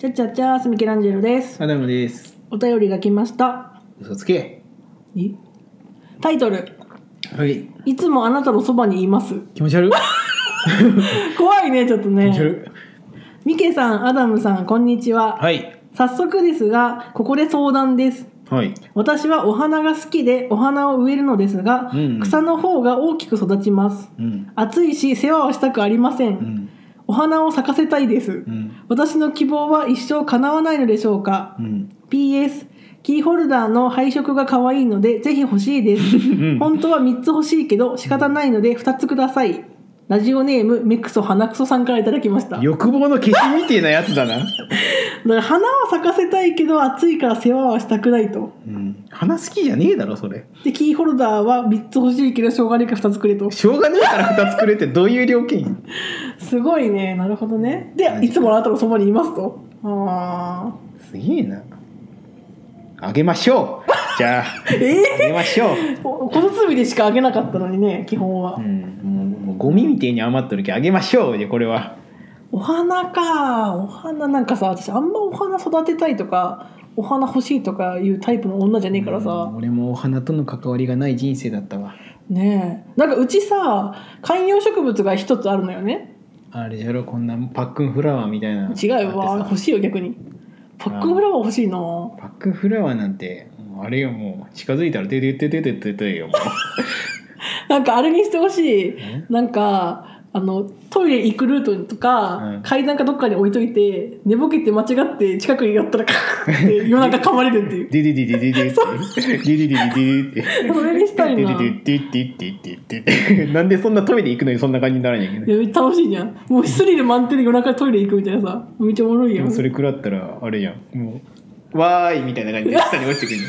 ちゃちゃちゃーすミケランジェロです。 アダムです。 お便りが来ました。 嘘つけ。 タイトル、 はい。 いつもあなたのそばにいます。 気持ち悪い。 怖いね、ちょっとね。 気持ち悪い。 ミケさん、アダムさん、こんにちは。 はい。 早速ですが、ここで相談です。 はい。 私はお花が好きでお花を植えるのですが、草の方が大きく育ちます。暑いし世話をしたくありません。お花を咲かせたいです。私の希望は一生叶わないのでしょうか。PS キーホルダーの配色が可愛いのでぜひ欲しいです。本当は3つ欲しいけど仕方ないので2つください。ラジオネームメクソ花クソさんからいただきました。 欲望の消しみてえなやつだな。 だから花は咲かせたいけど暑いから世話はしたくないと。 花好きじゃねえだろそれ。 でキーホルダーは3つ欲しいけどしょうがねえから2つくれと。 しょうがねえから2つくれってどういう料金？ すごいね。なるほどね。でいつもあなたのそばにいますと。 すげえな。あげましょう。じゃあ、あげましょう。 小包でしかあげなかったのにね、基本は。 もうゴミみたいに余っとるけどあげましょうでこれは。 お花か。お花なんかさ、私あんまお花育てたいとかお花欲しいとかいうタイプの女じゃねえからさ。 俺もお花との関わりがない人生だったわ。 ねえ。なんかうちさ観葉植物が一つあるのよね。 あれじゃろ、こんなパックンフラワーみたいな。 違うわ、欲しいよ逆に。パックンフラワー欲しいな。 パックンフラワーなんてあれよ、もう近づいたらてててててててよもう。 なんかあれにしてほしい。なんかトイレ行くルートとか、階段かどっかに置いといて寝ぼけて間違って近くに寄ったらカーって夜中噛まれるっていう。 ディディディディディディディディディディってそれにしたいな。 ディディディディディディディ。なんでそんなトイレ行くのにそんな感じにならないんやけど。 楽しいじゃん。もうスリル満点で夜中トイレ行くみたいなさ、めっちゃおもろいやん。 それ食らったらあれやん、もうわーいみたいな感じで下に落ちてくる。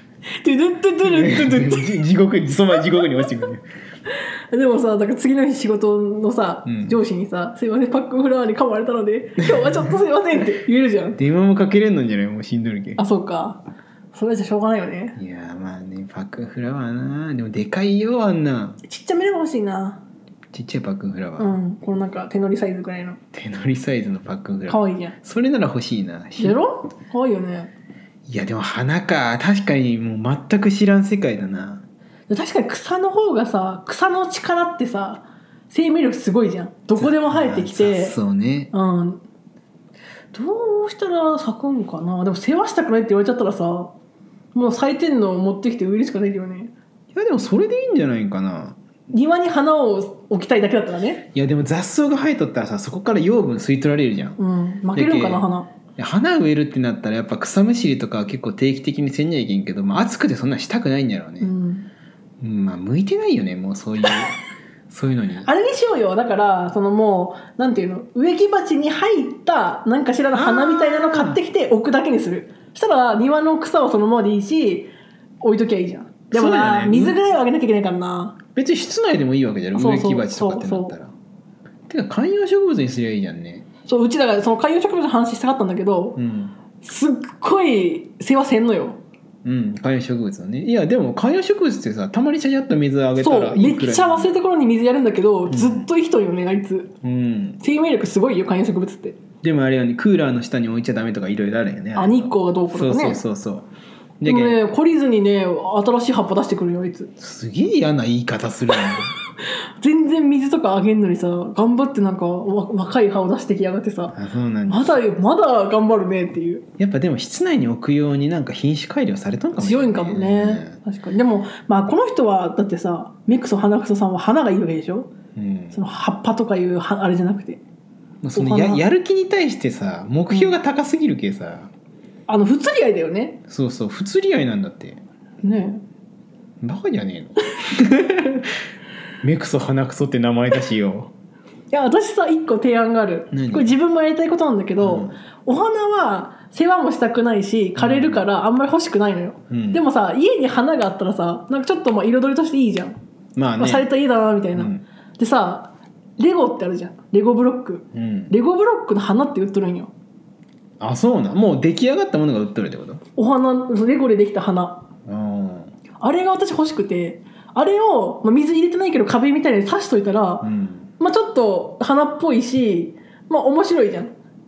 地獄にそのまま地獄に落ちてくる。 でもさ、だから次の日仕事のさ、上司にさ、すいませんパックンフラワーに噛まれたので今日はちょっとすいませんって言えるじゃん。 電話もかけれんのんじゃない？もうしんどるけ。 あ、そうか。それじゃしょうがないよね。 いやまあね、パックンフラワーな。でもでかいよあんな。 ちっちゃめのが欲しいな。 ちっちゃいパックンフラワー。 このなんか手乗りサイズくらいの。 手乗りサイズのパックンフラワー。 かわいいじゃん。 それなら欲しいな。 やろ？かわいいよね。 いやでも花か、確かにもう全く知らん世界だな。 確かに草の方がさ、草の力ってさ生命力すごいじゃん。どこでも生えてきて。 そうね。 どうしたら咲くんかな。でも世話したくないって言われちゃったらさ、もう咲いてんのを持ってきて植えるしかないんだよね。 いやでもそれでいいんじゃないかな。 庭に花を置きたいだけだったらね。 いやでも雑草が生えとったらさ、そこから養分吸い取られるじゃん。 負けるんかな花。 花植えるってなったらやっぱ草むしりとかは結構定期的にせんにゃいけんけど、暑くてそんなしたくないんだろうね。まあ向いてないよね、もうそういうそういうのに。 あれにしようよ。だからそのもうなんていうの、植木鉢に入った何かしらの花みたいなの買ってきて置くだけにする。そしたら庭の草はそのままでいいし置いときゃいいじゃん。でもな、水ぐらいはあげなきゃいけないからな。 別に室内でもいいわけじゃん、植木鉢とかってなったら。てか観葉植物にすりゃいいじゃんね。 そう、うちだからその観葉植物の話したかったんだけど、すっごい世話せんのよ。 観葉植物のね。いやでも観葉植物ってさ、たまにちゃちゃっと水あげたらいいくらい。 そう、めっちゃ忘れた頃に水やるんだけど、ずっといい人よねあいつ。生命力すごいよ観葉植物って。 でもあれよね、クーラーの下に置いちゃダメとかいろいろあるよね。 日光がどうこうとかね。 そうでもね、懲りずにね新しい葉っぱ出してくるよあいつ。 すげえ嫌な言い方するよね。 全然水とかあげんのにさ、頑張ってなんか若い葉を出してきやがってさ、 そうなんです。 まだ頑張るねっていう。 やっぱでも室内に置くようになんか品種改良されたんかもしれない、 強いんかもね。確かに。でもまあこの人はだってさ、メクソ花クソさんは花がいいわけでしょ。その葉っぱとかいうあれじゃなくて、 その やる気に対してさ目標が高すぎるけさ、 不釣り合いだよね。 そう不釣り合いなんだってね。 バカじゃねえの。メクソ花クソって名前だしよ。 いや私さ一個提案がある。これ自分もやりたいことなんだけど、お花は世話もしたくないし枯れるからあんまり欲しくないのよ。でもさ家に花があったらさ、なんかちょっと彩りとしていいじゃん。まあね、された家だなみたいな。でさレゴってあるじゃん。レゴブロック。レゴブロックの花って売っとるんよ。 あ、そうな。もう出来上がったものが売っとるってこと？ お花、レゴでできた花。あれが私欲しくて、あれを、水入れてないけど壁みたいに刺しといたら、ちょっと花っぽいし、面白いじゃん。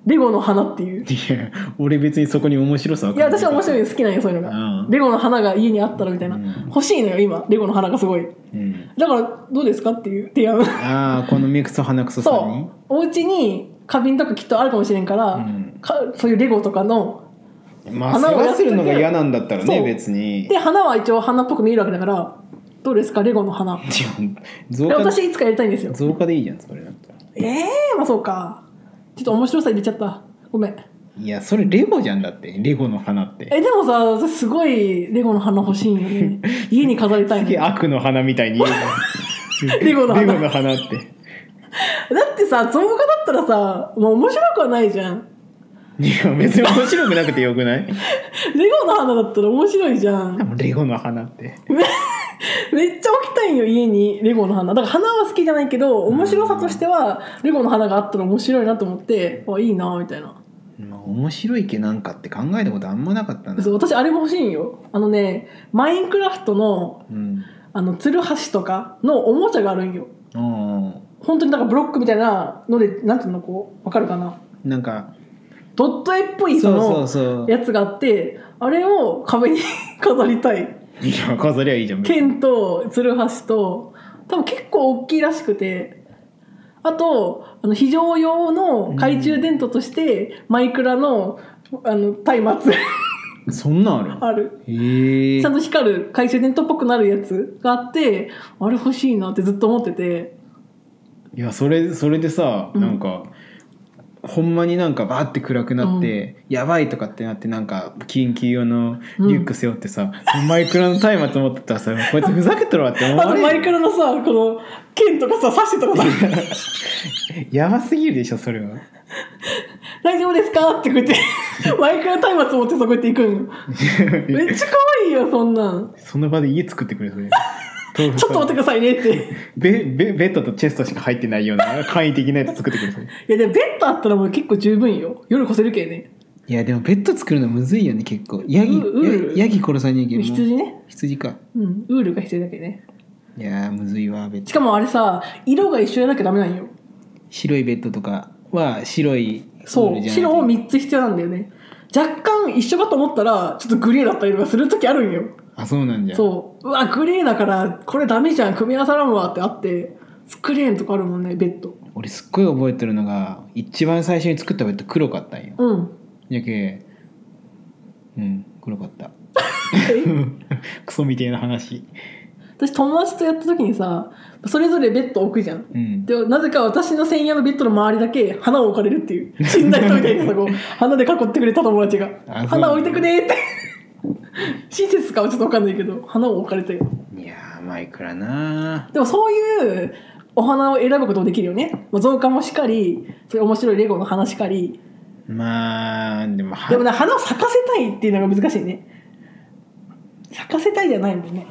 レゴの花っていう。 いや俺別にそこに面白さは。 いや私は面白いの好きなんよそういうのが、レゴの花が家にあったらみたいな、欲しいのよ今レゴの花がすごい、だからどうですかっていう提案。 ああこの目くそ鼻くそさんに。 そうお家に花瓶とかきっとあるかもしれんから、そういうレゴとかのまあ世話するのが嫌なんだったらね別に。 で花は一応花っぽく見えるわけだからどうですかレゴの花。私いつかやりたいんですよ。 造花でいいじゃんそれだったら。 まあそうか。ちょっと面白さ入れちゃった。ごめん。 いやそれレゴじゃんだってレゴの花って。 でもさすごいレゴの花欲しいんよね。家に飾りたいの。 すげえ悪の花みたいにレゴの花。 レゴの花って。 だってさ造花だったらさもう面白くはないじゃん。 いや別に面白くなくてよくない？ レゴの花だったら面白いじゃん。 レゴの花ってめっちゃ置きたいよ家にレゴの花。だから花は好きじゃないけど面白さとしてはレゴの花があったら面白いなと思っていいなみたいな。 面白いけなんかって考えたことあんまなかったな。 そう私あれも欲しいんよ。マインクラフトの、ツルハシとかのおもちゃがあるんよ。本当になんかブロックみたいなのでなんていうのこう分かるかな。 なんかドット絵っぽいそのやつがあってあれを壁に飾りたい。 いや飾りゃいいじゃん。 剣とツルハシと多分結構大きいらしくて、あと非常用の懐中電灯としてマイクラの松明そんなんあるちゃんと光る懐中電灯っぽくなるやつがあってあれ欲しいなってずっと思ってて。 いやそれでさ、なんかほんまになんかバーって暗くなって、やばいとかってなってなんか緊急用のリュック背負ってさ、マイクラの松明持ってたらさこいつふざけとるわって思われる。 マイクラのさこの剣とかさ刺してとかさやばすぎるでしょそれは。 大丈夫ですかってこうやってマイクラ松明持ってそこやって行くんよ。めっちゃ可愛いよそんなん。 その場で家作ってくれそれ。 ちょっと待ってくださいねってベッドとチェストしか入ってないような簡易的なやつ作ってくれそれ。 いやでもベッドあったらもう結構十分よ。夜越せるけね。 いやでもベッド作るのむずいよね結構。ヤギ殺さにいける。 羊ね。 羊か。 ウールが必要だけどね。 いやむずいわベッド。 しかもあれさ色が一緒じゃなきゃダメなんよ。 白いベッドとかは白いそう白を3つ必要なんだよね。若干一緒かと思ったらちょっとグレーだったりとかする時あるんよ。 あそうなんじゃ。 そううわグレーだからこれダメじゃん組み合わさらんわってあって作れんとかあるもんねベッド。 俺すっごい覚えてるのが一番最初に作ったベッド黒かったんよ。やけ黒かったクソみたいな話。 私友達とやった時にさそれぞれベッド置くじゃん、でなぜか私の専用のベッドの周りだけ花を置かれるっていう死んだ人みたいなさこう花で囲ってくれた友達が花置いてくねって親切かはちょっと分かんないけど花を置かれて。 いやマイクラな。 でもそういうお花を選ぶこともできるよね。造花もしかりそういう面白いレゴの花しかり。 まあでもね花を咲かせたいっていうのが難しいね。咲かせたいじゃないもんね。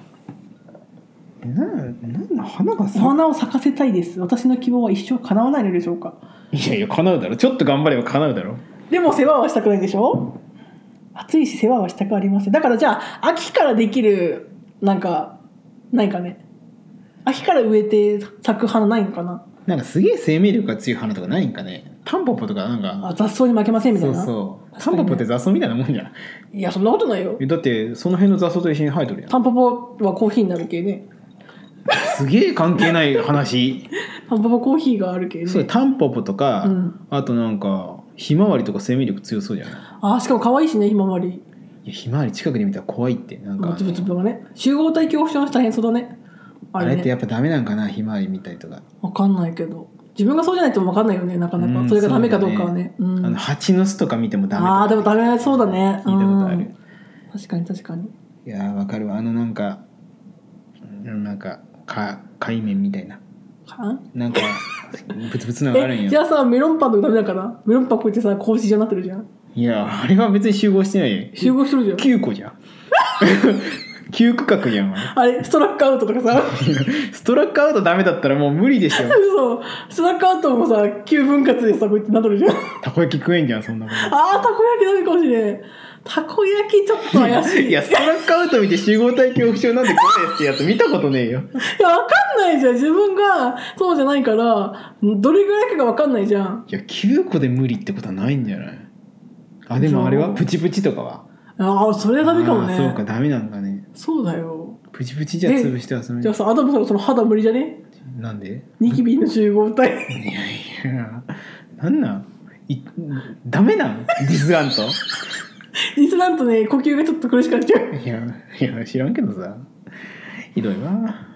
なんだ花がお花を咲かせたいです。私の希望は一生叶わないのでしょうか。 いやいや叶うだろ。ちょっと頑張れば叶うだろ。 でも世話はしたくないでしょ。暑いし世話はしたくありません。だからじゃあ秋からできるなんかないかね。秋から植えて咲く花ないのかな。 なんかすげえ生命力が強い花とかないんかね。タンポポとかなんか雑草に負けませんみたいな。 そうタンポポって雑草みたいなもんじゃん。 いやそんなことないよ。 だってその辺の雑草と一緒に生えとるやん。 タンポポはコーヒーになる系ね。 すげえ関係ない話。 タンポポコーヒーがある系ね。 そうタンポポとか、あとなんかひまわりとか生命力強そうじゃない。 しかも可愛いしねひまわり。 いやひまわり近くで見たら怖いってなんかつぶつぶがね集合体恐怖症の人大変そうだね。 あれってやっぱダメなんかなひまわり見たりとか。 分かんないけど自分がそうじゃないと分かんないよねなかなか、それがダメかどうかはね。 蜂の巣とか見てもダメとか。 でもダメそうだね。 聞いたことある。 確かに確かに。 いや分かるわなんか海綿みたいななんかブツブツのがあるんよ。 じゃあさメロンパンとかダメだからメロンパンこうやってさ格子状になってるじゃん。 いやあれは別に集合してないよ。 集合してるじゃん。 9個じゃん 9区画やん。 あれストラックアウトとかさストラックアウトダメだったらもう無理でしょ。 そうストラックアウトもさ9分割でさこうやってなっとるじゃん。 たこ焼き食えんじゃんそんなこと。 あーたこ焼きダメかもしれん。たこ焼きちょっと怪しい。 いやストラックアウト見て集合体恐怖症なんで怖いですってやつ見たことねえよ。 いやわかんないじゃん自分がそうじゃないからどれぐらいかがわかんないじゃん。 いや9個で無理ってことはないんじゃない。あでもあれはプチプチとかは。 ああそれはダメかもね。 そうかダメなんだね。 そうだよ。 プチプチじゃ潰してはそれ。 じゃあさアダムさんのその肌無理じゃね。 なんでニキビの集合体。 いやいやなんなんダメなんディスラント。 ディスラントね呼吸がちょっと苦しくなっちゃう。 いや知らんけどさひどいわ。